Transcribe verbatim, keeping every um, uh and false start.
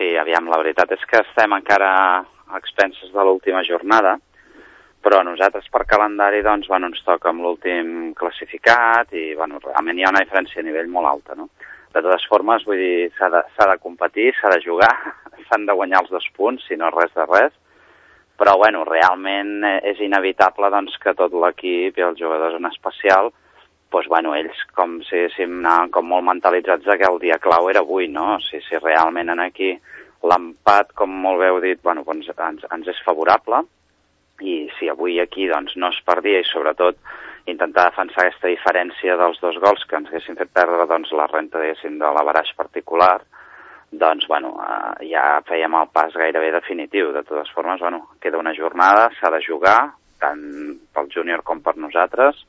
Sí, aviam, la veritat és que estem encara a expenses de l'última jornada, però nosaltres per calendari doncs, bueno, ens toca amb l'últim classificat i bueno, realment hi ha una diferència a nivell molt alta, no? De totes formes, vull dir, s'ha de, s'ha de competir, s'ha de jugar, s'han de guanyar els dos punts, si no res de res, però bueno, realment és inevitable doncs, que tot l'equip i els jugadors en especial, doncs, bueno, ells com si haguéssim anat com molt mentalitzats que el dia clau era avui, no? O sigui, si realment en aquí l'empat, com molt bé heu dit, bueno, doncs ens, ens és favorable, i si avui aquí doncs, no es perdia i sobretot intentar defensar aquesta diferència dels dos gols que ens haguessin fet perdre doncs, la renta de l'averaix particular, doncs bueno, eh, ja fèiem el pas gairebé definitiu. De totes formes, bueno, queda una jornada, s'ha de jugar, tant pel júnior com per nosaltres,